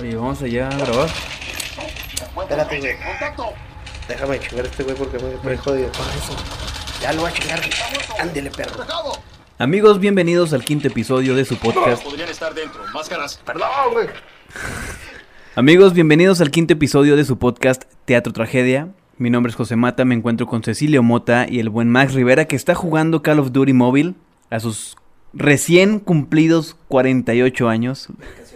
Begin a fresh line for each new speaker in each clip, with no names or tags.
Oye, vamos allá a grabar.
Espérate, güey. Déjame chingar a este güey porque me trae jodido con eso. Ya lo voy a chingar. Ándele, perro.
Amigos, bienvenidos al quinto episodio de su podcast.
Podrían estar dentro. Máscaras.
Perdón, güey.
Amigos, bienvenidos al quinto episodio de su podcast Teatro Tragedia. Mi nombre es José Mata, me encuentro con Cecilio Mota y el buen Max Rivera, que está jugando Call of Duty Mobile a sus recién cumplidos 48 años.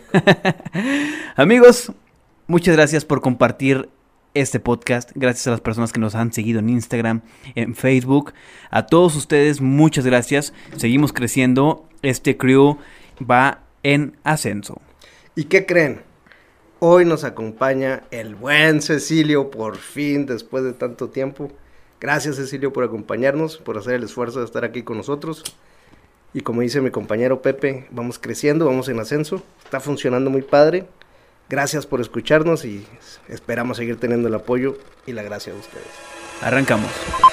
Amigos, muchas gracias por compartir este podcast. Gracias a las personas que nos han seguido en Instagram, en Facebook. A todos ustedes, muchas gracias. Seguimos creciendo. Este crew va en ascenso.
¿Y qué creen? Hoy nos acompaña el buen Cecilio, por fin, después de tanto tiempo. Gracias, Cecilio, por acompañarnos, por hacer el esfuerzo de estar aquí con nosotros. Y como dice mi compañero Pepe, vamos creciendo, vamos en ascenso. Está funcionando muy padre. Gracias por escucharnos y esperamos seguir teniendo el apoyo y la gracia de ustedes.
Arrancamos.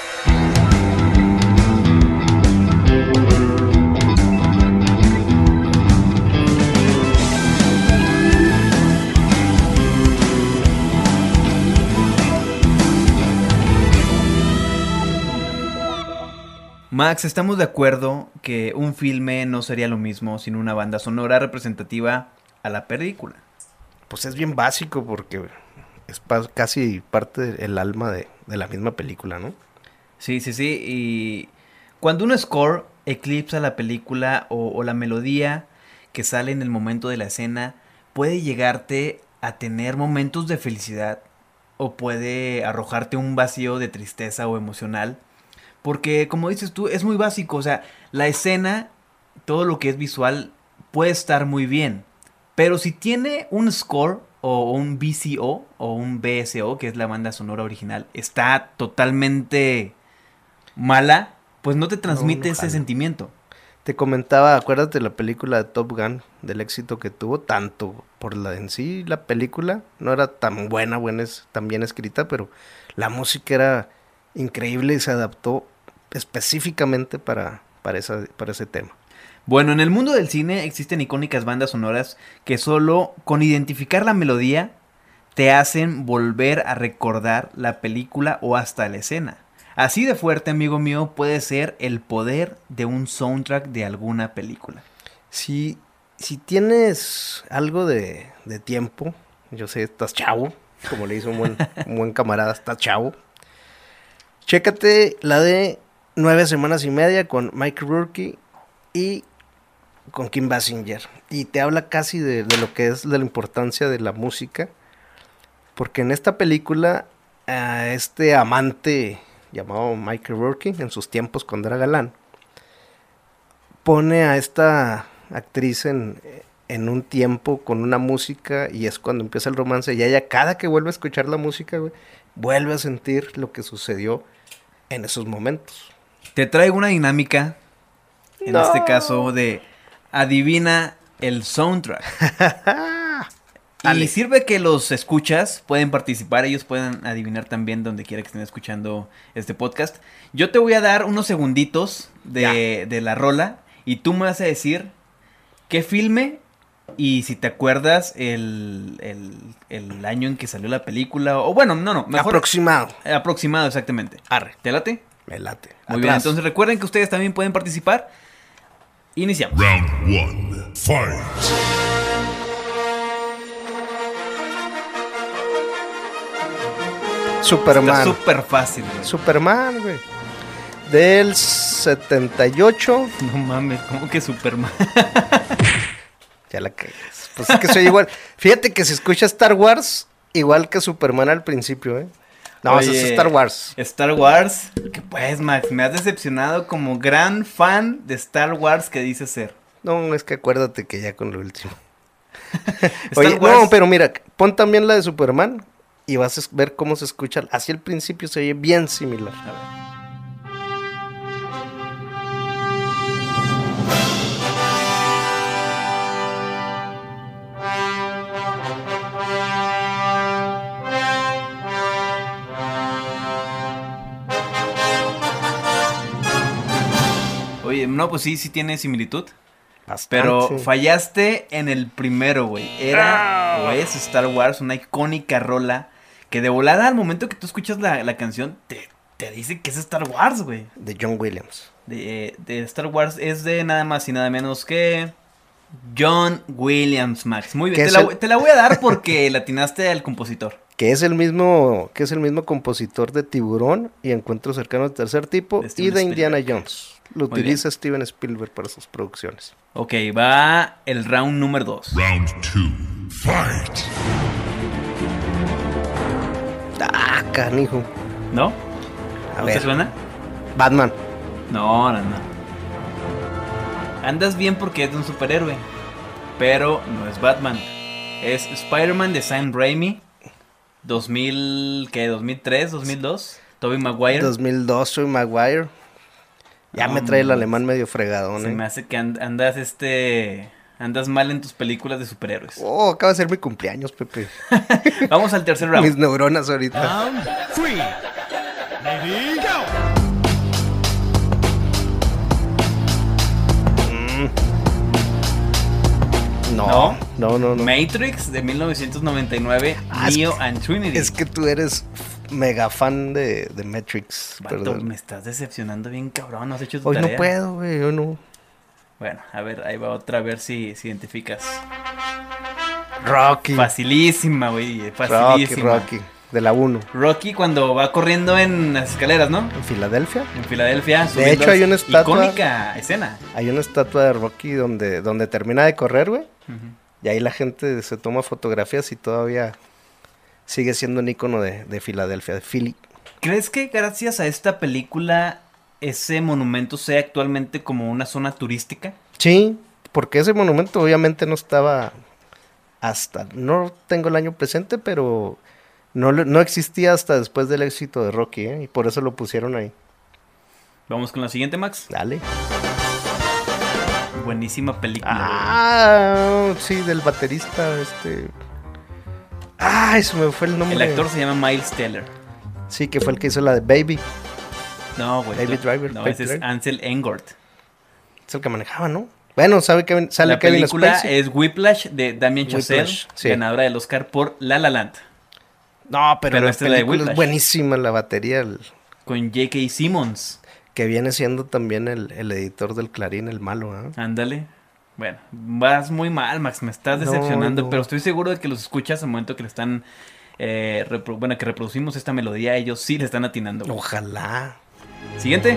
Max, ¿estamos de acuerdo que un filme no sería lo mismo sin una banda sonora representativa a la película?
Pues es bien básico porque es casi parte del alma de la misma película, ¿no?
Sí. Y cuando un score eclipsa la película o la melodía que sale en el momento de la escena, puede llegarte a tener momentos de felicidad o puede arrojarte un vacío de tristeza o emocional. Porque, como dices tú, es muy básico. O sea, la escena, todo lo que es visual, puede estar muy bien. Pero si tiene un score o un VCO o un BSO, que es la banda sonora original, está totalmente mala, pues no te transmite ese sentimiento.
Te comentaba, acuérdate de la película de Top Gun, del éxito que tuvo, tanto por la en sí, la película no era tan buena, tan bien escrita, pero la música era increíble y se adaptó específicamente para ese tema.
Bueno, en el mundo del cine existen icónicas bandas sonoras que solo con identificar la melodía te hacen volver a recordar la película o hasta la escena. Así de fuerte, amigo mío, puede ser el poder de un soundtrack de alguna película.
Si tienes algo de tiempo, yo sé, estás chavo, como le dice un buen camarada, estás chavo. Chécate la de 9 semanas y media con Mike Rourke y con Kim Basinger. Y te habla casi de lo que es de la importancia de la música. Porque en esta película, este amante llamado Mike Rourke, en sus tiempos cuando era galán, pone a esta actriz en un tiempo con una música y es cuando empieza el romance. Y ella, cada que vuelve a escuchar la música, güey, vuelve a sentir lo que sucedió en esos momentos.
Te traigo una dinámica, en este caso, de adivina el soundtrack. Y sirve que los escuchas pueden participar, ellos pueden adivinar también donde quiera que estén escuchando este podcast. Yo te voy a dar unos segunditos de la rola y tú me vas a decir qué filme y si te acuerdas el año en que salió la película. O bueno, no, mejor
aproximado.
Aproximado, exactamente.
Arre.
¿Te late?
Me late.
Muy bien, entonces recuerden que ustedes también pueden participar. Iniciamos.
Round 1. Fight.
Superman.
Está súper fácil, güey.
Superman, güey. Del 78.
No mames, ¿cómo que Superman?
Ya la cagas. Pues es que soy igual. Fíjate que se escucha Star Wars igual que Superman al principio, ¿eh? No,
Oye,
es Star Wars.
Star Wars. ¿Qué pues, Max? Me has decepcionado como gran fan de Star Wars que dices ser.
No, es que acuérdate que ya con lo último.
Star
Oye,
Wars.
no, pero mira, pon también la de Superman y vas a ver cómo se escucha. Así al principio se oye bien similar.
A ver. Oye, no, pues sí tiene similitud.
Bastante.
Pero fallaste en el primero, güey. Era o es Star Wars, una icónica rola que de volada al momento que tú escuchas la canción te dice que es Star Wars, güey.
De John Williams.
De Star Wars es de nada más y nada menos que John Williams, Max. Muy bien, te la voy a dar porque le atinaste al compositor.
Que es el mismo compositor de Tiburón y Encuentro Cercano del Tercer Tipo
De
y
Steven
de Indiana
Spielberg.
Jones. Lo
Muy
utiliza Steven Spielberg para sus producciones.
Ok, va el round número 2.
Round 2. Fight.
Ah, canijo.
¿No?
A
¿No te
ver,
suena?
Batman.
No. Andas bien porque es de un superhéroe, pero no es Batman. Es Spider-Man de Sam Raimi, 2000, ¿qué? 2003, 2002. Tobey Maguire.
2002, soy Maguire. Ya me trae el alemán medio fregadón,
Se me hace que andas mal en tus películas de superhéroes.
Oh, acaba de ser mi cumpleaños, Pepe.
Vamos al tercer round.
Mis neuronas ahorita.
Round 3. Ready, go.
No.
Matrix de 1999, Neo and Trinity.
Es que tú eres mega fan de Matrix.
Vato,
Perdón.
me estás decepcionando bien cabrón, no has hecho tu
Hoy
tarea.
no puedo, güey, hoy no.
Bueno, a ver, ahí va otra, a ver si identificas.
Rocky.
Facilísima, güey, facilísima.
Rocky. De la 1.
Rocky cuando va corriendo en las escaleras, ¿no?
En Filadelfia.
En Filadelfia.
De hecho, hay una estatua.
Icónica escena.
Hay una estatua de Rocky donde termina de correr, güey. Y ahí la gente se toma fotografías y todavía sigue siendo un ícono de Filadelfia, de Philly.
¿Crees que gracias a esta película ese monumento sea actualmente como una zona turística?
Sí, porque ese monumento obviamente no estaba no tengo el año presente, pero no existía hasta después del éxito de Rocky, ¿eh? Y por eso lo pusieron ahí.
Vamos con la siguiente, Max.
Dale.
Buenísima película.
Sí, del baterista, eso me fue el nombre.
El actor se llama Miles Teller.
Sí, que fue el que hizo la de Baby.
No, güey.
Baby Driver.
No,
Baby
ese es
Driver.
Ansel Elgort.
Es el que manejaba, ¿no? Bueno, sale
La
Kevin
película
Spacey.
es Whiplash de Damien Chazelle,
Whiplash, sí.
ganadora del Oscar por La La Land,
No, pero la
esta es la de
película
Whiplash.
es buenísima, la batería,
con J.K. Simmons.
que viene siendo también el editor del Clarín, el malo, ¿eh?
Ándale. Bueno, vas muy mal, Max, me estás decepcionando,
No.
pero estoy seguro de que los escuchas al momento que le están, que reproducimos esta melodía, ellos sí le están atinando. güey.
Ojalá.
Siguiente.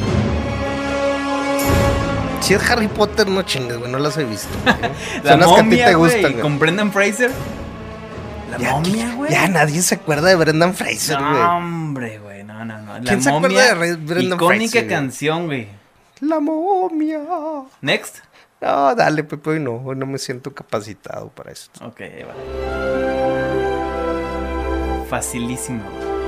Si es Harry Potter, no chingues, güey, no las he visto. güey.
La
Son las que a ti
momia,
te
güey,
gustan, güey.
con Brendan Fraser. La
Ya,
momia, güey.
Ya nadie se acuerda de Brendan Fraser, güey.
No, hombre, güey, no. La
¿Quién se acuerda
momia,
de Brendan
icónica
Fraser, güey?
canción, güey.
La momia.
Next.
No, dale, Pepe, hoy no me siento capacitado para esto.
Ok, ahí va. Facilísimo.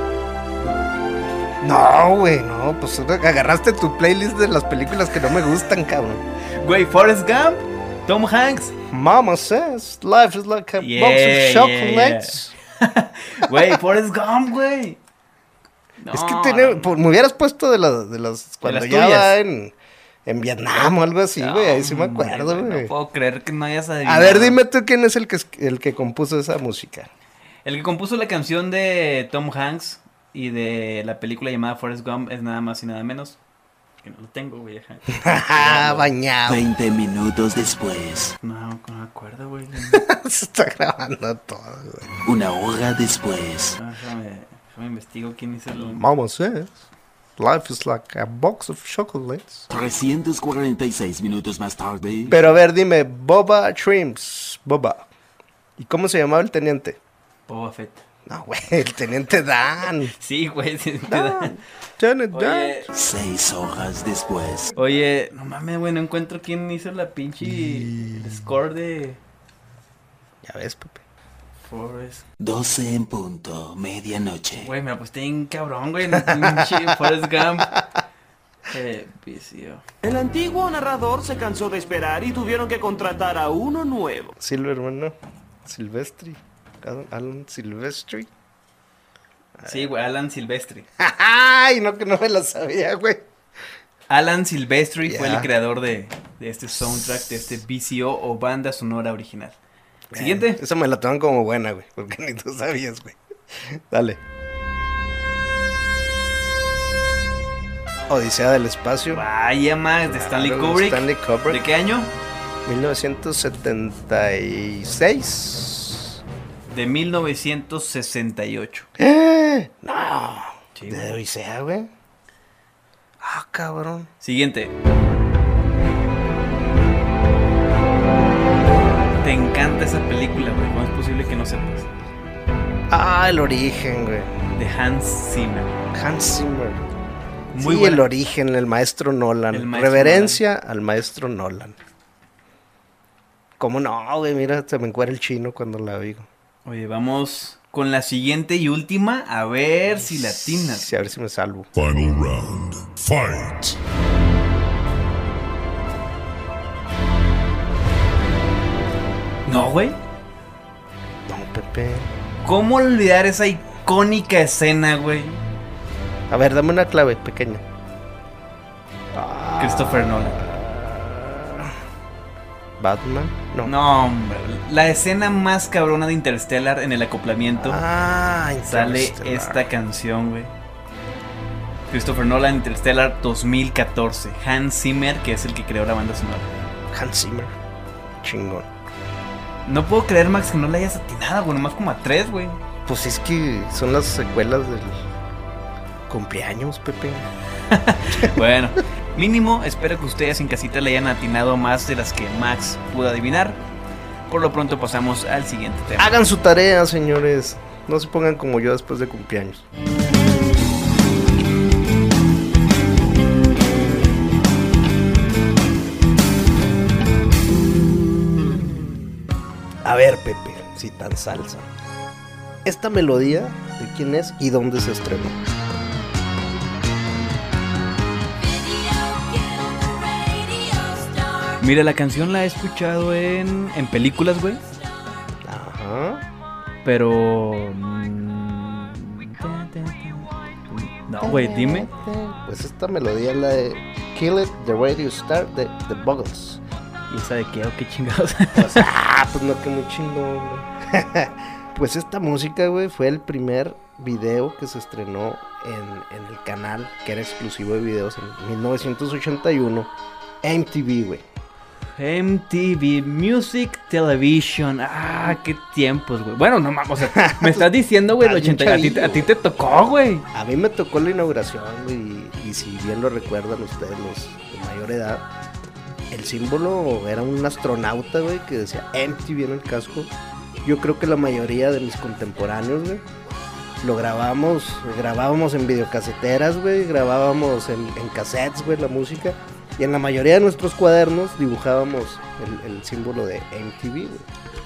No, güey, no, pues agarraste tu playlist de las películas que no me gustan, cabrón.
Güey, Forrest Gump, Tom Hanks.
Mama says life is like a
Yeah,
box of chocolates.
Güey, Forrest Gump, güey. No,
Es que me hubieras puesto de las cuando
las
ya
tuyas.
va en Vietnam o algo así, güey, ahí sí me
hombre,
acuerdo, güey.
No puedo creer que no hayas adivinado.
A ver, dime tú quién es el que compuso esa música.
El que compuso la canción de Tom Hanks y de la película llamada Forrest Gump es nada más y nada menos. Que no lo tengo, güey.
Bañado.
20 minutos después,
No me acuerdo, güey.
Se está grabando todo, güey.
una hora después,
Déjame investigo quién hizo el...
Mama says life is like a box of chocolates.
346 minutos más tarde,
Pero a ver, dime, Boba Shrimps. Boba. ¿Y cómo se llamaba el teniente?
Boba Fett.
No, güey, el teniente Dan.
Sí, güey. Sí, te da-
Dan. Janet Dan.
Oye,
6 horas después,
oye, no mames, güey, no encuentro quién hizo la pinche el score de
Ya ves, Pepe.
Forrest.
12 en punto, medianoche.
Güey, me aposté en cabrón, güey, en el pinche Forrest Gump. Vicio.
El antiguo narrador se cansó de esperar y tuvieron que contratar a uno nuevo.
Silverman, ¿no? Silvestri. Alan Silvestri.
Sí, güey, Alan Silvestri.
¡Ay! No, que no me la sabía, güey.
Alan Silvestri fue
Ya.
el creador de este soundtrack, de este VCO o banda sonora original. Siguiente.
Esa me la toman como buena, güey, porque ni tú sabías, güey. Dale. Odisea del espacio.
Vaya más, de Stanley
Claro,
Kubrick.
Stanley Kubrick.
¿De qué año?
1976.
De 1968.
No.
Sí,
De
güey.
Odisea, güey. Ah, cabrón.
Siguiente. Te encanta esa película, güey. ¿Cómo es posible que no sepas?
Ah, El Origen, güey.
De Hans Zimmer.
Hans Zimmer.
Muy
Sí,
buena.
El Origen, el maestro Nolan.
El maestro
Reverencia al maestro Nolan. ¿Cómo no, güey? Mira, se me encuera el chino cuando la digo.
Oye, vamos con la siguiente y última. A ver si la atinas.
Sí, a ver si me salvo.
Final round. Fight.
No, güey.
No, Pepe.
¿Cómo olvidar esa icónica escena, güey?
A ver, dame una clave pequeña.
Christopher Nolan.
Batman. No.
No, hombre. La escena más cabrona de Interstellar en el acoplamiento.
Ah,
Sale
Interstellar.
esta canción, güey. Christopher Nolan, Interstellar 2014. Hans Zimmer, que es el que creó la banda sonora.
Hans Zimmer. Chingón.
No puedo creer, Max, que no la hayas atinado, güey. Nomás como a 3, güey.
Pues es que son las secuelas del cumpleaños, Pepe.
Bueno, mínimo, espero que ustedes en casita le hayan atinado más de las que Max pudo adivinar. Por lo pronto pasamos al siguiente tema.
Hagan su tarea, señores. No se pongan como yo después de cumpleaños. A ver, Pepe, si tan salsa. Esta melodía, ¿de quién es y dónde se estrenó?
Mira, la canción la he escuchado en películas, güey.
Ajá.
Pero... no, güey, dime.
Pues esta melodía es la de Kill It, The Radio Star de The Buggles.
¿Y esa de qué o qué chingados?
Pues no, que muy chingón, güey. Pues esta música, güey, fue el primer video que se estrenó en el canal, que era exclusivo de videos en 1981, MTV, güey.
MTV Music Television. Ah, qué tiempos, güey. Bueno, no mames, o sea, me estás diciendo, güey, el
Estás bien
80, a ti te tocó, güey.
A mí me tocó la inauguración, güey, y si bien lo recuerdan ustedes, los de mayor edad, el símbolo era un astronauta, güey, que decía MTV en el casco. Yo creo que la mayoría de mis contemporáneos, güey, lo grabábamos en videocaseteras, güey, grabábamos en cassettes, güey, la música. Y en la mayoría de nuestros cuadernos dibujábamos el símbolo de MTV, güey.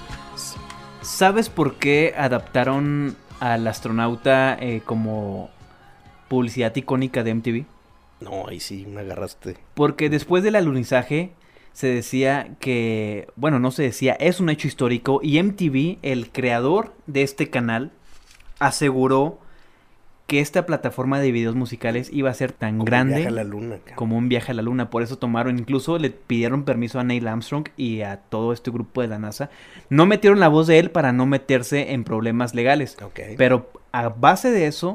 ¿Sabes por qué adaptaron al astronauta como publicidad icónica de MTV?
No, ahí sí me agarraste.
Porque después del alunizaje se decía que, bueno, no se decía, es un hecho histórico y MTV, el creador de este canal, aseguró que esta plataforma de videos musicales iba a ser tan
Como
grande
Viaje a la Luna, cabrón.
como un viaje a la luna. Por eso tomaron, incluso le pidieron permiso a Neil Armstrong y a todo este grupo de la NASA. No metieron la voz de él para no meterse en problemas legales.
Ok.
Pero a base de eso,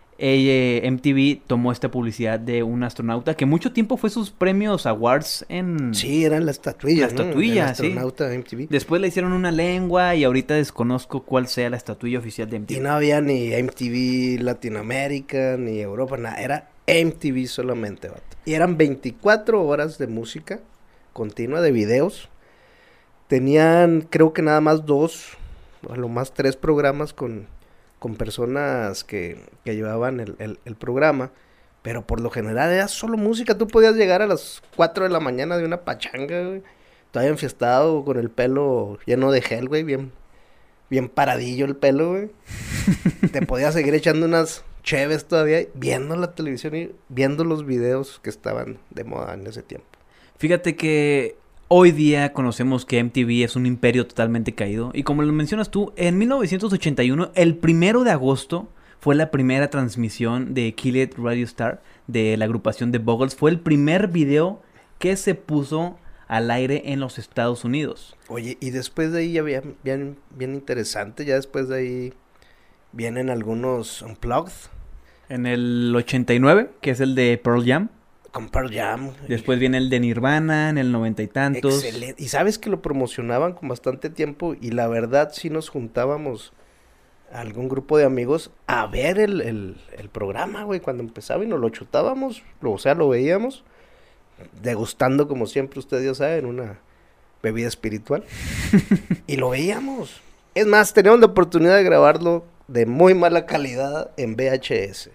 MTV tomó esta publicidad de un astronauta que mucho tiempo fue sus premios awards en...
Sí, era la estatuilla,
La estatuilla,
El astronauta de MTV.
Después le hicieron una lengua y ahorita desconozco cuál sea la estatuilla oficial de MTV.
Y no había ni MTV Latinoamérica, ni Europa, nada. Era MTV solamente, vato. Y eran 24 horas de música continua, de videos. Tenían, creo que nada más 2, a lo más 3 programas con personas que llevaban el programa. Pero por lo general era solo música. Tú podías llegar a las 4 de la mañana de una pachanga, güey. Todavía enfiestado, con el pelo lleno de gel, güey. Bien paradillo el pelo, güey. Te podías seguir echando unas cheves todavía, viendo la televisión y viendo los videos que estaban de moda en ese tiempo.
Fíjate que hoy día conocemos que MTV es un imperio totalmente caído. Y como lo mencionas tú, en 1981, el 1 de agosto, fue la primera transmisión de Kill It Radio Star, de la agrupación The Buggles. Fue el primer video que se puso al aire en los Estados Unidos.
Oye, y después de ahí ya bien interesante, ya después de ahí vienen algunos Unplugged.
En el 89, que es el de Pearl Jam.
Con Pearl Jam.
Después viene el de Nirvana en el 90 y tantos.
Excelente. Y sabes que lo promocionaban con bastante tiempo y la verdad sí nos juntábamos algún grupo de amigos a ver el programa, güey, cuando empezaba y nos lo chutábamos, o sea, lo veíamos, degustando como siempre, ustedes ya saben, una bebida espiritual, y lo veíamos. Es más, teníamos la oportunidad de grabarlo de muy mala calidad en VHS.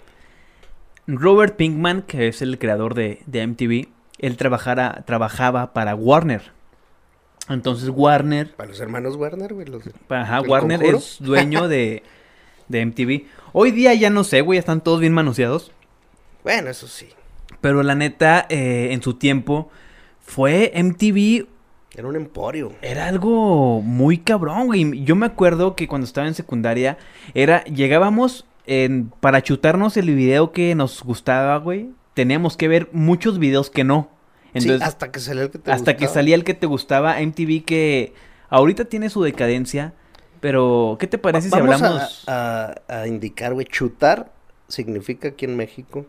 Robert Pinkman, que es el creador de MTV, él trabajaba para Warner. Entonces Warner...
Para los hermanos Warner, güey.
Warner Conjuro es dueño de MTV. Hoy día ya no sé, güey, están todos bien manoseados.
Bueno, eso sí.
Pero la neta, en su tiempo, fue MTV...
Era un emporio.
Era algo muy cabrón, güey. Yo me acuerdo que cuando estaba en secundaria, llegábamos para chutarnos el video que nos gustaba, güey. Teníamos que ver muchos videos que no. Entonces,
sí, hasta que salía el que te gustaba.
Hasta que salía el que te gustaba. MTV que ahorita tiene su decadencia. Pero, ¿qué te parece si hablamos?
A indicar, güey, chutar significa aquí en México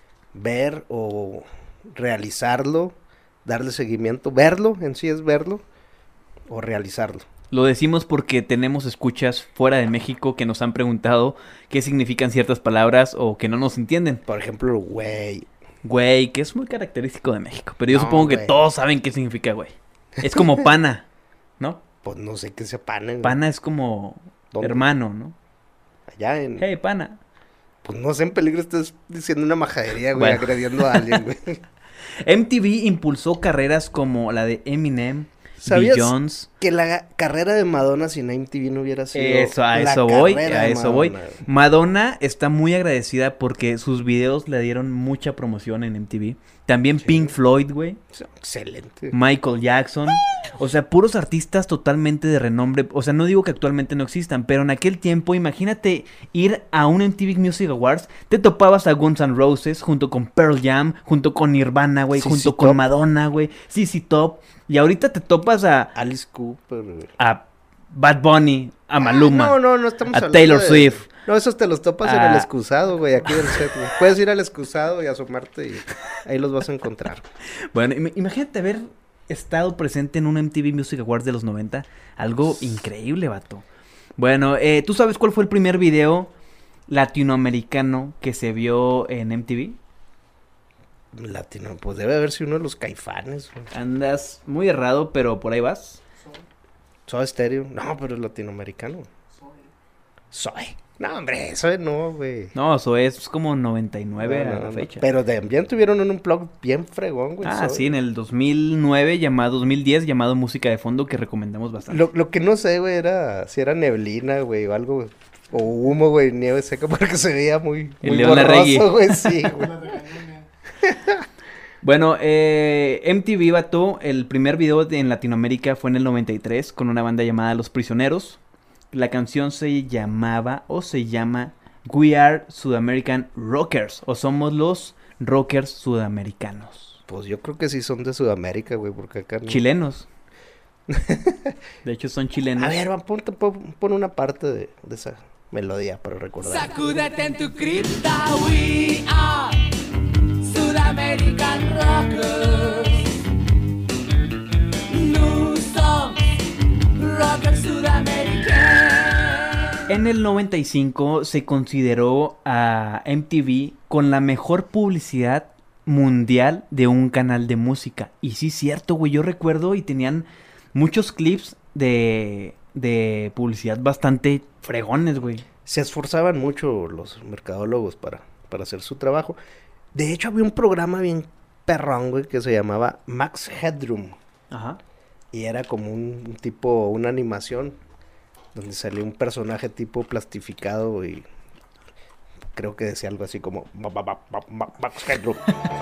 ver o realizarlo, darle seguimiento, verlo, en sí es verlo o realizarlo.
Lo decimos porque tenemos escuchas fuera de México que nos han preguntado qué significan ciertas palabras o que no nos entienden.
Por ejemplo, güey.
Güey, que es muy característico de México. Pero yo supongo que todos saben qué significa güey. Es como pana, ¿no?
Pues no sé qué sea pana. Güey.
Pana es como hermano, ¿no?
Allá en...
Hey, pana.
Pues no sé, en peligro estás diciendo una majadería, güey, agrediendo a alguien, güey.
MTV impulsó carreras como la de Eminem,
¿sabías
Beyoncé?
Que la carrera de Madonna sin MTV no hubiera sido
a eso voy. Madonna está muy agradecida porque sus videos le dieron mucha promoción en MTV. También sí. Pink Floyd, güey.
Excelente.
Michael Jackson. O sea, puros artistas totalmente de renombre. O sea, no digo que actualmente no existan, pero en aquel tiempo, imagínate ir a un MTV Music Awards, te topabas a Guns N' Roses junto con Pearl Jam, junto con Nirvana, güey, junto con Madonna, güey, CC Top. Y ahorita te topas a
Alice Cooper, güey.
A Bad Bunny, a Maluma.
No estamos hablando
a Taylor Swift.
No, esos te los topas en el excusado, güey, aquí del set, güey. Puedes ir al excusado y asomarte y ahí los vas a encontrar.
Bueno, imagínate haber estado presente en un MTV Music Awards de los 90. Algo increíble, vato. Bueno, ¿tú sabes cuál fue el primer video latinoamericano que se vio en MTV?
Latino, pues debe haber sido uno de los Caifanes, güey.
Andas muy errado, pero por ahí vas.
Soda Stereo. No, pero es latinoamericano. Soy. No, hombre, Soy no, güey.
No, eso es como 99 a la fecha.
Pero también tuvieron un blog bien fregón, güey.
Sí, en el 2009, 2010, llamado Música de Fondo, que recomendamos bastante.
Lo que no sé, güey, era si era neblina, güey, o algo, o humo, güey, nieve seca, porque se veía muy borroso, güey, sí, güey.
Bueno, MTV, vato, el primer video en Latinoamérica fue en el 93 con una banda llamada Los Prisioneros. La canción se llama We Are Sudamerican Rockers, o somos los rockers sudamericanos.
Pues yo creo que sí son de Sudamérica, güey, porque acá no.
Chilenos. De hecho son chilenos.
A ver, pon una parte de esa melodía para recordar.
Sacúdete en tu cripta, we are Sudamerican Rockers. No son rockers sudamericanos.
En el 95 se consideró a MTV con la mejor publicidad mundial de un canal de música. Y sí es cierto, güey, yo recuerdo y tenían muchos clips de publicidad bastante fregones, güey.
Se esforzaban mucho los mercadólogos para hacer su trabajo. De hecho, había un programa bien perrón, güey, que se llamaba Max Headroom.
Ajá. Y
era como un tipo, una animación, donde salía un personaje tipo plastificado y creo que decía algo así como Max Headroom.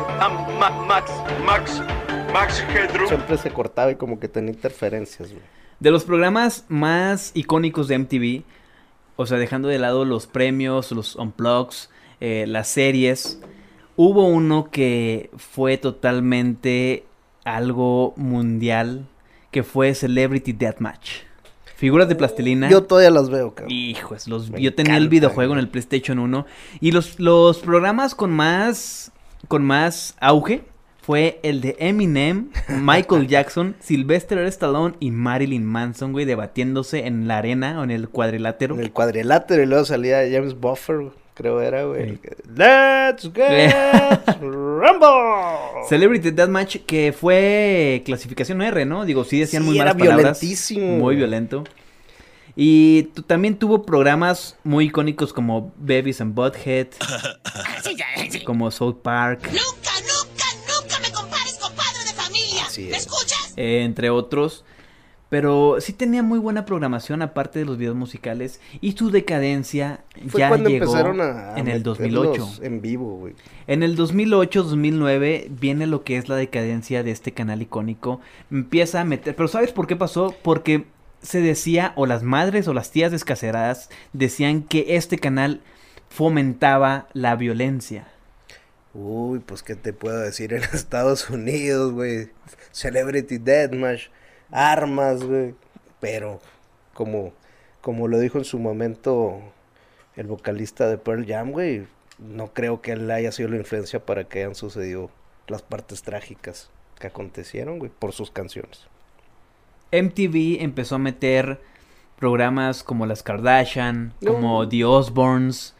Max Headroom. Siempre se cortaba y como que tenía interferencias, güey.
De los programas más icónicos de MTV, o sea, dejando de lado los premios, los unplugs, las series, hubo uno que fue totalmente algo mundial que fue Celebrity Deathmatch. Figuras de plastilina.
Yo todavía las veo, cabrón.
Hijos,
Me
yo tenía el
encanta,
videojuego en
güey.
el PlayStation 1 y los programas con más auge fue el de Eminem, Michael Jackson, Sylvester Stallone y Marilyn Manson, güey, debatiéndose en la arena o en el cuadrilátero.
En el cuadrilátero y luego salía James Buffer, creo era, güey. Let's get rumble.
Celebrity Deathmatch, que fue clasificación R, ¿no? Digo, sí decían
Sí,
muy
era
malas palabras.
violentísimo.
Muy violento. Y también tuvo programas muy icónicos como Beavis and Butthead, como South Park,
Nunca me compares con padre de familia.
Así
¿Me
es.
escuchas?
entre otros. Pero sí tenía muy buena programación aparte de los videos musicales. Y su decadencia
Fue
ya
cuando
llegó
empezaron a
en el
meterlos
2008.
en vivo, güey.
En el 2008-2009 viene lo que es la decadencia de este canal icónico. Empieza a meter... Pero ¿sabes por qué pasó? Porque se decía, o las madres o las tías descaceradas decían que este canal fomentaba la violencia.
Uy, pues qué te puedo decir en Estados Unidos, güey. Celebrity Deathmatch, armas, güey. Pero como lo dijo en su momento el vocalista de Pearl Jam, güey, no creo que él haya sido la influencia para que hayan sucedido las partes trágicas que acontecieron, güey, por sus canciones.
MTV empezó a meter programas como Las Kardashian,
No.
como The Osbournes,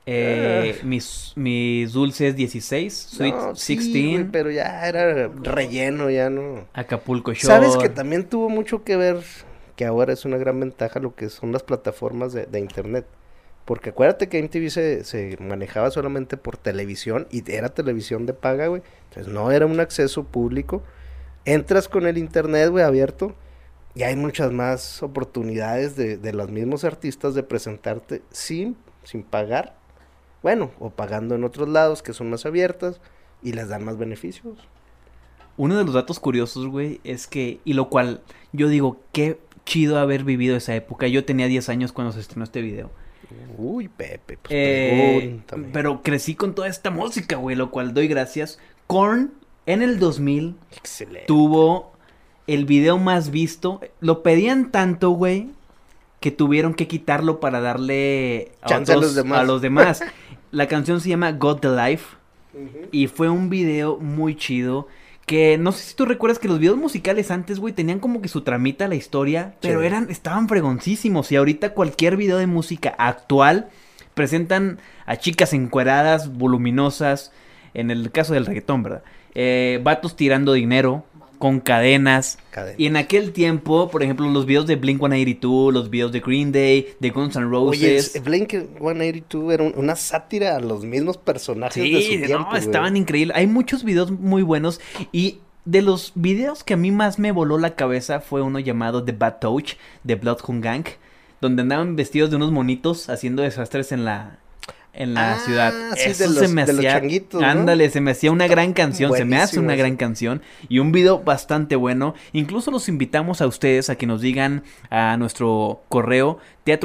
mis dulces 16, Sweet
No, sí,
16,
güey, pero ya era relleno, ya no.
Acapulco Shore.
¿Sabes que también tuvo mucho que ver, que ahora es una gran ventaja lo que son las plataformas de internet? Porque acuérdate que MTV se manejaba solamente por televisión y era televisión de paga, güey. Entonces no era un acceso público. Entras con el internet, güey, abierto y hay muchas más oportunidades de los mismos artistas de presentarte sin pagar. Bueno, o pagando en otros lados que son más abiertas y les dan más beneficios.
Uno de los datos curiosos, güey, es que, y lo cual yo digo, qué chido haber vivido esa época. Yo tenía 10 años cuando se estrenó este video.
Uy, Pepe, pues pregúntame.
Pero crecí con toda esta música, güey, lo cual doy gracias. Korn en el 2000
Excelente.
tuvo el video más visto. Lo pedían tanto, güey, que tuvieron que quitarlo para darle
Chance a los demás.
a los demás. La canción se llama Got the Life y fue un video muy chido. Que no sé si tú recuerdas que los videos musicales antes, güey, tenían como que su tramita la historia, pero
Sí.
estaban fregoncísimos. Y ahorita cualquier video de música actual presentan a chicas encueradas, voluminosas, en el caso del reggaetón, ¿verdad? Vatos tirando dinero, con cadenas. Y en aquel tiempo, por ejemplo, los videos de Blink-182, los videos de Green Day, de Guns N' Roses.
Oye, Blink-182 era una sátira a los mismos personajes de su
Sí,
tiempo,
no,
güey.
estaban increíbles. Hay muchos videos muy buenos. Y de los videos que a mí más me voló la cabeza fue uno llamado The Bad Touch de Bloodhound Gang, donde andaban vestidos de unos monitos haciendo desastres en la ciudad.
Sí,
Eso
de
se
los,
me
de los
hacía,
changuitos, ¿no?
ándale, se me hacía una gran canción, se me hace
Buenísimo
una
eso.
gran canción y un video bastante bueno. Incluso los invitamos a ustedes a que nos digan a nuestro correo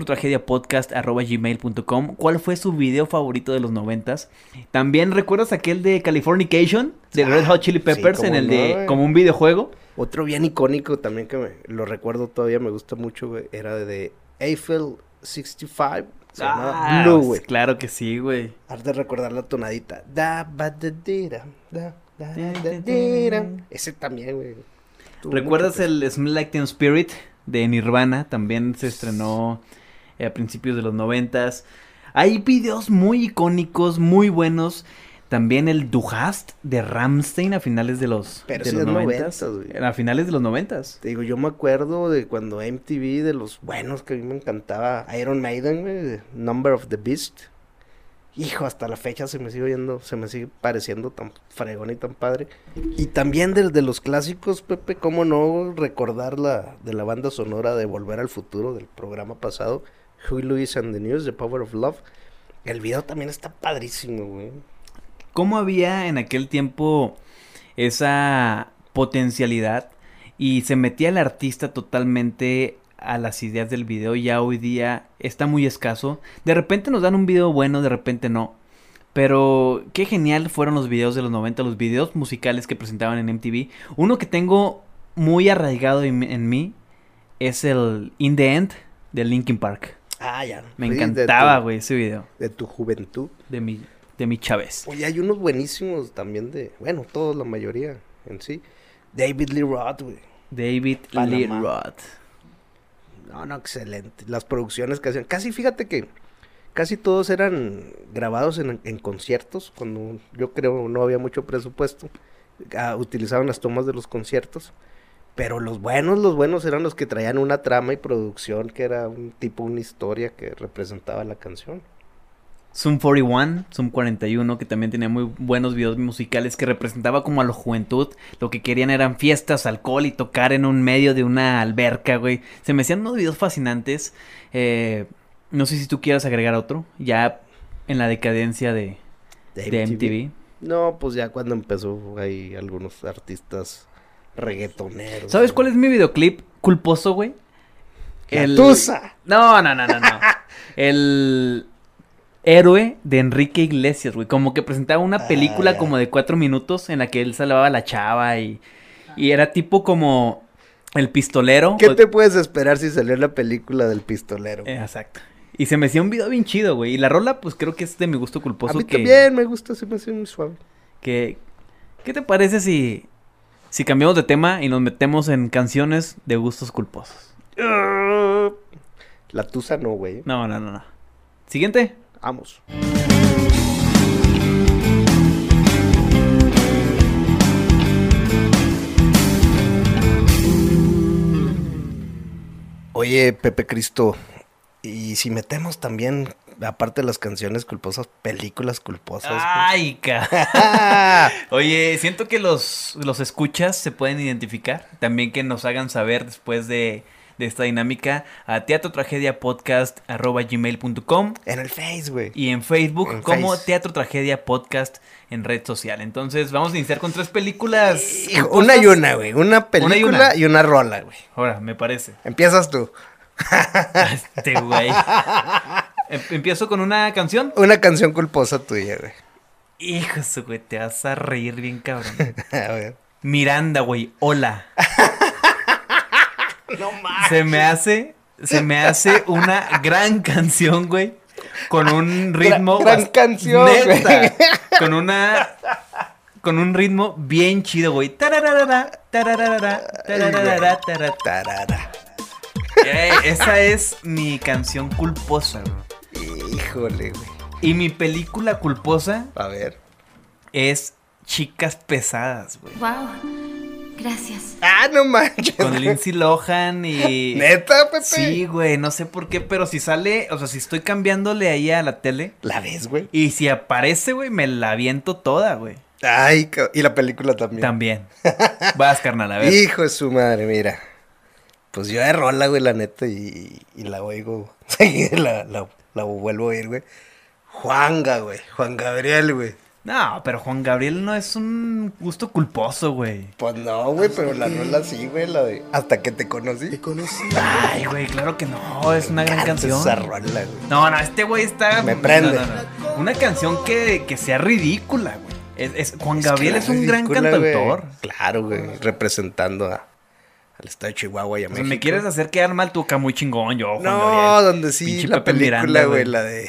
teatrotragediapodcast@gmail.com cuál fue su video favorito de los 90s. También recuerdas aquel de Californication de Red Hot Chili
sí,
Peppers
cómo
en el
no,
de
güey.
como un videojuego.
Otro bien icónico también que lo recuerdo todavía, me gusta mucho, güey, era de Eiffel 65. Se llamaba Blue, güey.
Claro que sí, güey.
Has de recordar la tonadita. Da, ba, da, dira, da, da, da, dira. Ese también, güey. Tuvo
¿Recuerdas
mucho
el Smell Like Teen Spirit de Nirvana? También se estrenó a principios de los 90s. Hay videos muy icónicos, muy buenos. También el Du Hast de Rammstein a finales de los,
Pero
de
sí
los
es
90s.
90s, güey.
A finales de los 90s.
Te digo, yo me acuerdo de cuando MTV, de los buenos que a mí me encantaba, Iron Maiden, güey, de Number of the Beast. Hijo, hasta la fecha se me sigue pareciendo tan fregón y tan padre. Y también de los clásicos, Pepe, cómo no recordar de la banda sonora de Volver al Futuro, del programa pasado, Huey Lewis and the News, The Power of Love. El video también está padrísimo, güey.
¿Cómo había en aquel tiempo esa potencialidad y se metía el artista totalmente a las ideas del video? Ya hoy día está muy escaso. De repente nos dan un video bueno, de repente no. Pero qué genial fueron los videos de los 90, los videos musicales que presentaban en MTV. Uno que tengo muy arraigado en mí es el In the End de Linkin Park.
Ah, ya.
Me
Sí,
encantaba, güey, ese video.
De tu juventud.
De mi Chávez.
Oye, hay unos buenísimos también bueno, todos, la mayoría en sí. David Lee Roth, güey.
David
Panamá.
Lee Roth.
No, excelente. Las producciones que hacían. Fíjate que casi todos eran grabados en conciertos. Cuando yo creo no había mucho presupuesto. Utilizaban las tomas de los conciertos. Pero los buenos eran los que traían una trama y producción que era una historia que representaba la canción.
Sum 41, Sum 41, que también tenía muy buenos videos musicales que representaba como a la juventud. Lo que querían eran fiestas, alcohol y tocar en un medio de una alberca, güey. Se me hacían unos videos fascinantes. No sé si tú quieras agregar otro, ya en la decadencia de MTV.
No, pues ya cuando empezó hay algunos artistas reggaetoneros.
¿Sabes cuál es mi videoclip culposo, güey?
La Tusa.
No. El Héroe de Enrique Iglesias, güey. Como que presentaba una película como de 4 minutos en la que él salvaba a la chava y era tipo como El Pistolero.
¿Qué te puedes esperar si salió la película del Pistolero?
Exacto. Y se me hacía un video bien chido, güey. Y la rola, pues creo que es de mi gusto culposo.
A mí también me gusta, se me hace muy suave.
¿Qué te parece si cambiamos de tema y nos metemos en canciones de gustos culposos?
La Tusa no, güey.
No. Siguiente.
Vamos. Oye, Pepe Cristo, y si metemos también, aparte de las canciones culposas, películas culposas.
Ay, Oye, siento que los escuchas se pueden identificar. También que nos hagan saber después de esta dinámica a teatrotragediapodcast@gmail.com.
En el Face, güey.
Y en Facebook
En
como
Face.
Teatro Tragedia Podcast en red social. Entonces vamos a iniciar con 3 películas.
Hijo, una y una, güey. Una película y una rola, güey.
Ahora, me parece.
Empiezas tú.
Güey. Empiezo con una canción.
Una canción culposa tuya, güey.
Hijo, güey, te vas a reír bien, cabrón.
A ver.
Miranda, güey, hola.
No mames.
Se me hace una gran canción, güey. Con un ritmo.
Gran canción,
neta,
güey.
Con un ritmo bien chido, güey. Tararara, tararara, tararara, tararara.
Tarara.
Esa es mi canción culposa, güey.
Híjole, güey.
Y mi película culposa
A ver.
es Chicas Pesadas, güey.
Wow, gracias.
Ah, no manches.
Con Lindsay Lohan y...
¿Neta, Pepe?
Sí, güey, no sé por qué, pero si sale, o sea, si estoy cambiándole ahí a la tele
¿La ves, güey?
y si aparece, güey, me la aviento toda, güey.
Ay, y la película también.
También. Vas, carnal, a ver.
Hijo de su madre, mira. Pues yo de rola, güey, la neta, y la oigo. la vuelvo a oír, güey. Juanga, güey. Juan Gabriel, güey.
No, pero Juan Gabriel no es un gusto culposo, güey.
Pues no, güey, pero la rola sí, güey, la de Hasta que te conocí.
Ay, güey, claro que no, es una gran canción.
Esa rola, güey.
No, este güey está...
Me prende.
No. Una canción que sea ridícula, güey. Juan Gabriel es un gran
ridícula,
cantautor.
güey. Claro, güey, representando al estado de Chihuahua y a
O sea,
México.
me quieres hacer quedar mal, tú acá muy chingón, yo, Juan
No,
Gabriel.
donde sí,
Pinche
la
Pepe
película,
Miranda,
güey, la de...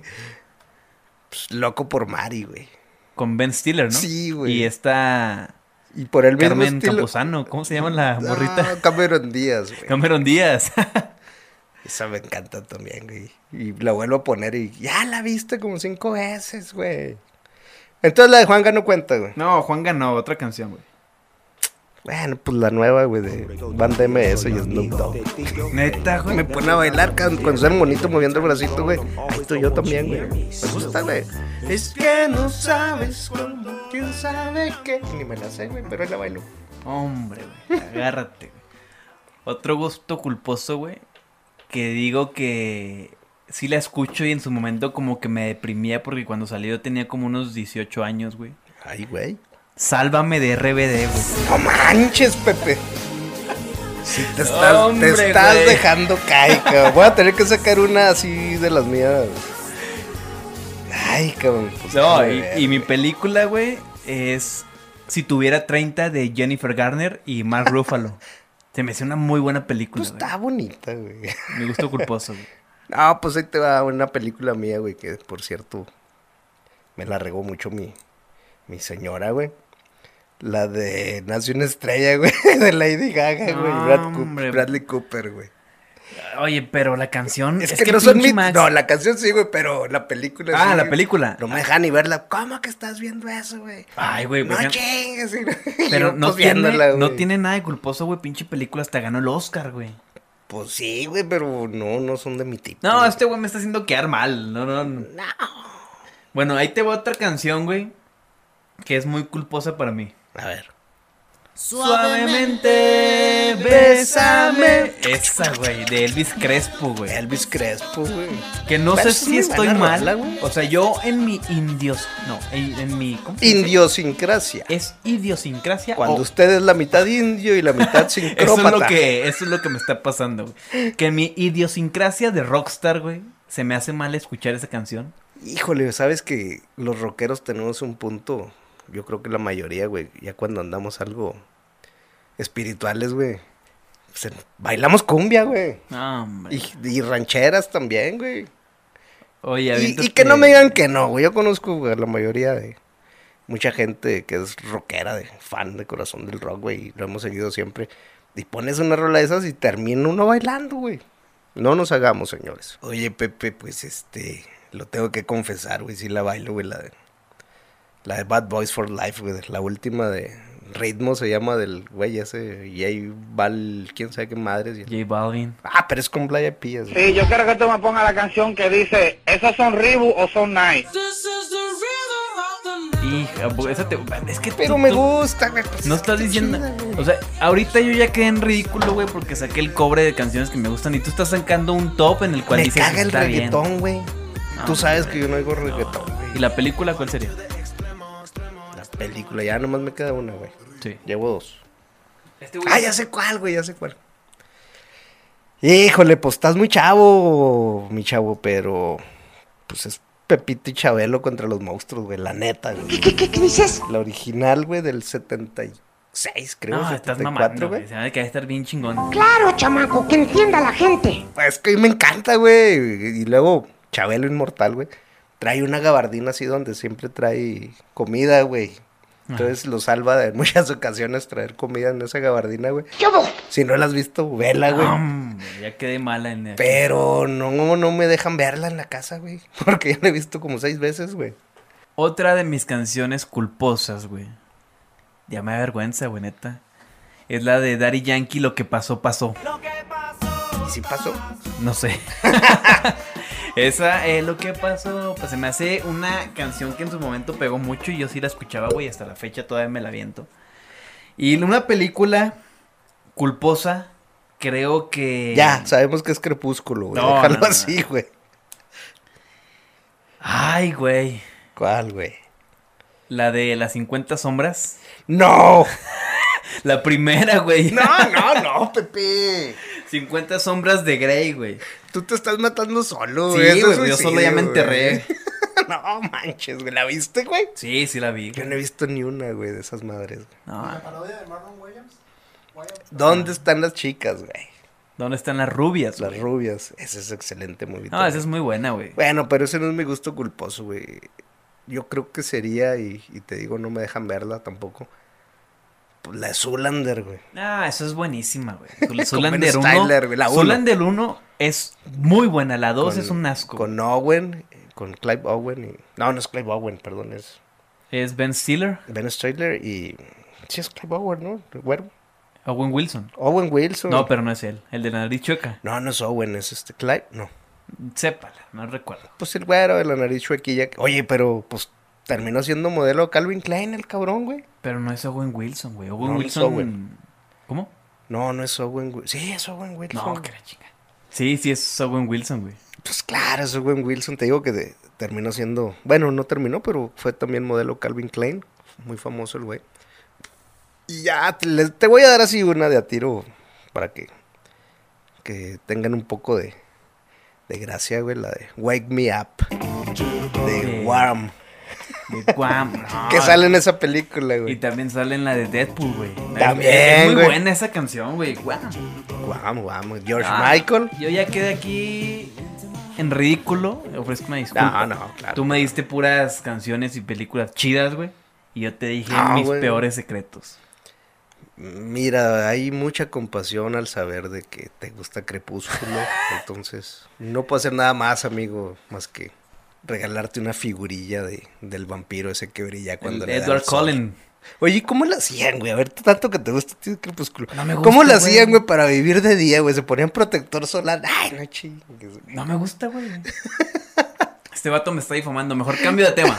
pues, Loco por Mari, güey.
Con Ben Stiller, ¿no?
Sí, güey.
Y está
Y por el mismo
Carmen
estilo...
Campuzano, ¿cómo se llama la morrita?
Ah, Cameron Díaz, güey.
Cameron Díaz.
Esa me encanta también, güey. Y la vuelvo a poner y ya la viste como 5 veces, güey. Entonces la de Juanga no cuenta, güey.
No, Juan ganó otra canción, güey.
Bueno, pues la nueva, güey, de Banda MS y Snoop Dogg.
Neta, güey.
Me pone a bailar cuando sale bonito moviendo el bracito, güey. Esto yo también, güey. Me gusta, güey. Es que no sabes cuándo, quién sabe qué. Ni me la sé, güey, pero ahí la bailo.
Hombre, güey, agárrate, güey. Otro gusto culposo, güey, que digo que sí la escucho y en su momento como que me deprimía porque cuando salió yo tenía como unos 18 años, güey.
Ay, güey.
Sálvame de RBD, güey.
No manches, Pepe. Sí, te
Hombre,
estás
güey.
dejando caer, cabrón. Voy a tener que sacar una así de las mías. Ay, cabrón. Pues,
No,
déjame ver,
y mi
güey.
película, güey, es Si tuviera 30 de Jennifer Garner y Mark Ruffalo. Se me hace una muy buena película,
Pues
güey.
está bonita, güey.
Mi gusto culposo, güey.
No, pues ahí te va una película mía, güey, que por cierto me la regó mucho mi señora, güey. La de Nace una estrella, güey, de Lady Gaga, güey.
Hombre.
Bradley Cooper, güey.
Oye, pero la canción...
Es que no son
pinche
mi...
Max.
No, la canción sí, güey, pero la película sí.
Ah, la película.
No me deja ni verla. ¿Cómo que estás viendo eso, güey?
Ay, güey,
No
pues,
chingues.
pero
Yo,
no,
pues,
tiene,
viéndola,
no
güey.
tiene nada de culposo, güey. Pinche película hasta ganó el Oscar, güey.
Pues sí, güey, pero no son de mi tipo.
No,
güey.
este güey me está haciendo quedar mal. No. Bueno, ahí te va otra canción, güey, que es muy culposa para mí.
A ver.
Suavemente, bésame. Esa, güey, de Elvis Crespo, güey.
Elvis Crespo, güey.
Que no
Pero
sé
es
si
muy
estoy
buena
mal.
rola, güey.
O sea, yo en mi indios... No, en mi... ¿cómo se dice?
Idiosincrasia.
¿Es idiosincrasia
Cuando
o-
usted es la mitad indio y la mitad
Eso
sincrópata.
es lo que me está pasando, güey. Que en mi idiosincrasia de rockstar, güey, se me hace mal escuchar esa canción.
Híjole, sabes que los rockeros tenemos un punto, yo creo que la mayoría, güey, ya cuando andamos algo espirituales, güey, pues, bailamos cumbia, güey.
No, hombre.
Y rancheras también, güey.
Oye,
Y
aviéntate-
que no me digan que no, güey. Yo conozco, güey, a la mayoría de mucha gente que es rockera, de fan de corazón del rock, güey, y lo hemos seguido siempre. Y pones una rola de esas y termina uno bailando, güey. No nos hagamos, señores. Oye, Pepe, pues lo tengo que confesar, güey, sí la bailo, güey, la de Bad Boys for Life, güey, la última de Ritmo se llama del güey ese, y ahí va el, quién sabe qué madres.
J Balvin.
Ah, pero es con Playa Pillas, güey.
Sí, yo quiero que tú me pongas la canción que dice, ¿esos son Reebok o son Nike?
Hija, esa te... Es que
Pero
tú-
me
tú
gusta, güey. Pues,
No
está
estás diciendo...
chida, güey.
O sea, ahorita yo ya quedé en ridículo, güey, porque saqué el cobre de canciones que me gustan y tú estás sacando un top en el cual
Me
dices
caga el
está bien.
reggaetón, güey.
No,
Tú sabes que yo no oigo reggaetón,
¿Y
güey.
la película cuál sería?
La película, ya nomás me queda una, güey.
Sí.
Llevo dos.
Este güey...
Ah, ya sé cuál, güey, ya sé cuál. Híjole, pues estás muy chavo, mi chavo, pero pues es Pepito y Chabelo contra los monstruos, güey, la neta, güey.
¿Qué dices?
La original, güey, del 76, creo,
No, estás
74,
mamando,
güey.
güey. Se va a quedar estar bien chingón.
Claro, chamaco, que entienda la gente.
Pues que me encanta, güey. Y luego, Chabelo Inmortal, güey, trae una gabardina así donde siempre trae comida, güey. Entonces lo salva de en muchas ocasiones traer comida en esa gabardina, güey.
¿Qué hubo?
Si no la has visto, vela, güey.
Hombre, ya quedé mala en el...
Pero no me dejan verla en la casa, güey. Porque ya la he visto como 6 veces, güey.
Otra de mis canciones culposas, güey. Ya me da vergüenza, güey, neta. Es la de Daddy Yankee, Lo que pasó, pasó.
¿Y si pasó?
No sé. Esa es Lo que pasó. Pues se me hace una canción que en su momento pegó mucho y yo sí la escuchaba, güey. Hasta la fecha todavía me la viento. Y una película culposa, creo que...
Ya, sabemos que es Crepúsculo, güey.
No,
Déjalo
no.
así, güey.
Ay, güey.
¿Cuál, güey?
La de las 50 sombras.
¡No!
La primera, güey.
No, Pepe.
50 sombras de Grey, güey.
Tú te estás matando solo,
Sí,
güey. Eso es
güey, yo solo
suicidio,
ya me
güey.
enterré.
No manches, güey. ¿La viste, güey?
Sí, sí la vi.
Yo no he visto ni una, güey, de esas madres, güey.
No.
¿Dónde están las chicas, güey?
¿Dónde están las rubias,
Las
güey?
rubias. Ese es excelente movie.
No, esa es muy buena, güey.
Bueno, pero ese no es mi gusto culposo, güey. Yo creo que sería, y te digo, no me dejan verla tampoco, pues la de Zoolander, güey.
Ah, eso es buenísima, güey.
Ben
Zoolander 1.
Stiller, güey, la uno.
Zoolander 1 es muy buena. La 2
Con-
es un asco.
Con Owen, con Clive Owen y... No es Clive Owen, perdón, es
Es Ben Stiller,
Ben Stiller y... Sí es Clive Owen, ¿no? El güero.
Owen Wilson.
Owen Wilson.
No, pero no es él. El de la nariz chueca.
No es Owen, es Clive, no.
Sépala, no recuerdo.
Pues el güero de la nariz chuequilla. Oye, pero pues terminó siendo modelo Calvin Klein el cabrón, güey.
Pero no es Owen Wilson, güey. Owen
No, no es
Wilson.
Owen.
¿Cómo?
No es Owen Wilson. Sí, es Owen Wilson.
No, que la chinga. Sí, sí, es Owen Wilson, güey.
Pues claro, es Owen Wilson. Te digo que terminó siendo... Bueno, no terminó, pero fue también modelo Calvin Klein. Muy famoso el güey. Y ya, te voy a dar así una de a tiro para que tengan un poco de gracia, güey. La de Wake Me Up. De Wham.
De Guam. No.
Que sale en esa película,
Y
güey.
también sale en la de Deadpool, güey.
También,
Es muy
güey.
buena esa canción, güey. Guam.
Wham. George
Ah,
Michael.
Yo ya quedé aquí en ridículo. Ofrezco una disculpa.
No, claro.
Tú me diste puras canciones y películas chidas, güey. Y yo te dije
No,
mis
güey.
peores secretos.
Mira, hay mucha compasión al saber de que te gusta Crepúsculo. Entonces, no puedo hacer nada más, amigo, más que regalarte una figurilla del vampiro ese que brilla cuando
El
le da
Edward
el sol.
Cullen.
Oye, ¿cómo lo hacían, güey? A ver, tanto que te gusta a ti Crepúsculo.
No me gusta,
¿Cómo lo
güey.
hacían, güey, para vivir de día, güey? Se ponían protector solar. Ay, no chingues.
No me gusta, güey. Este vato me está difamando. Mejor cambio de tema.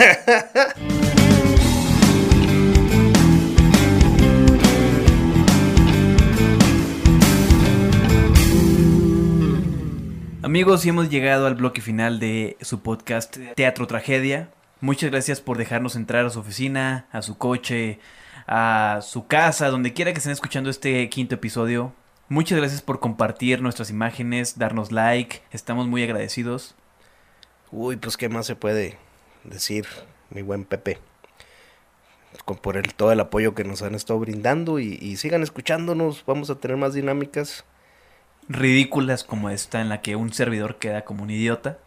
Amigos, y hemos llegado al bloque final de su podcast Teatro Tragedia. Muchas gracias por dejarnos entrar a su oficina, a su coche, a su casa, donde quiera que estén escuchando este quinto episodio. Muchas gracias por compartir nuestras imágenes, darnos like. Estamos muy agradecidos.
Uy, pues, ¿qué más se puede decir, mi buen Pepe? Por todo el apoyo que nos han estado brindando y sigan escuchándonos. Vamos a tener más dinámicas.
Ridículas como esta en la que un servidor queda como un idiota.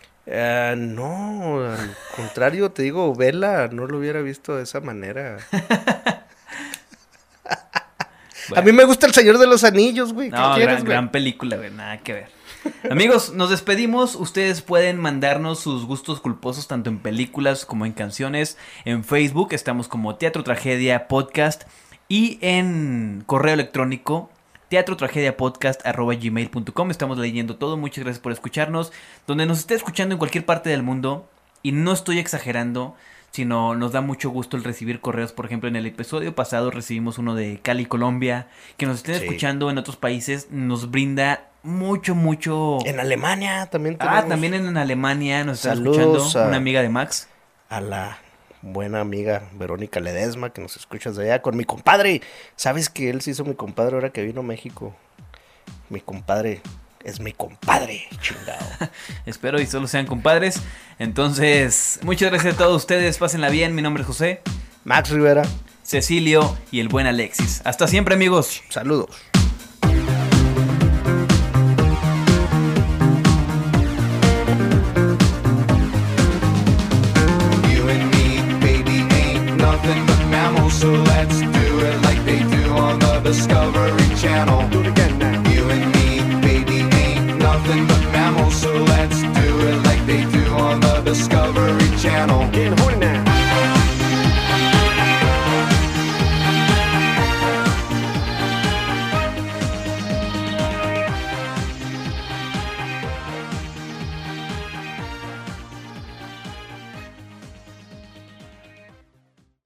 No, al contrario, te digo, Vela no lo hubiera visto de esa manera.
Bueno.
A mí me gusta El Señor de los Anillos, güey. ¿Qué
No,
quieres,
gran,
güey?
gran película, güey, nada que ver. Amigos, nos despedimos. Ustedes pueden mandarnos sus gustos culposos tanto en películas como en canciones. En Facebook estamos como Teatro Tragedia Podcast y en correo electrónico teatrotragediapodcast@gmail.com. Estamos leyendo todo. Muchas gracias por escucharnos. Donde nos esté escuchando en cualquier parte del mundo, y no estoy exagerando, sino nos da mucho gusto el recibir correos. Por ejemplo, en el episodio pasado recibimos uno de Cali, Colombia. Que nos estén
Sí.
escuchando en otros países nos brinda mucho.
En Alemania también tenemos
También en Alemania nos está
Saludos
escuchando
a-
una amiga de Max.
a la buena amiga Verónica Ledesma, que nos escuchas de allá, con mi compadre. ¿Sabes que él se hizo mi compadre ahora que vino a México? Mi compadre es mi compadre, chingado.
Espero y solo sean compadres. Entonces, muchas gracias a todos ustedes. Pásenla bien. Mi nombre es José,
Max Rivera,
Cecilio y el buen Alexis. Hasta siempre, amigos.
saludos.